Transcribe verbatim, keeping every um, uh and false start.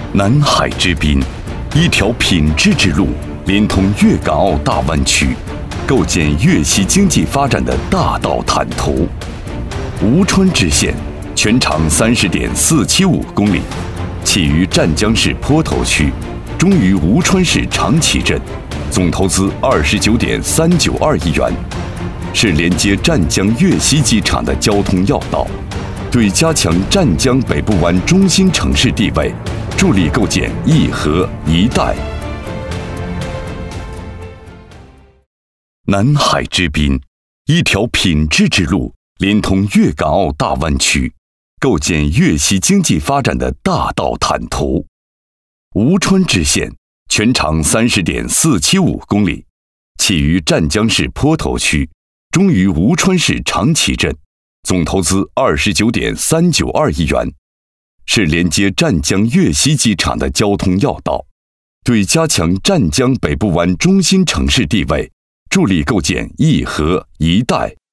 南海之滨，一条品质之路，连通粤港澳大湾区，构建粤西经济发展的大道坦途。吴川支线全长三十点四七五公里，起于湛江市坡头区，终于吴川市长崎镇，总投资二十九点三九二亿元，是连接湛江粤西机场的交通要道，对加强湛江北部湾中心城市地位，助力构建一核一带。南海之滨，一条品质之路，连通粤港澳大湾区，构建粤西经济发展的大道坦途。吴川支线全长三十点四七五公里，起于湛江市坡头区，终于吴川市长崎镇，总投资二十九点三九二亿元，是连接湛江粤西机场的交通要道，对加强湛江北部湾中心城市地位，助力构建一核一带。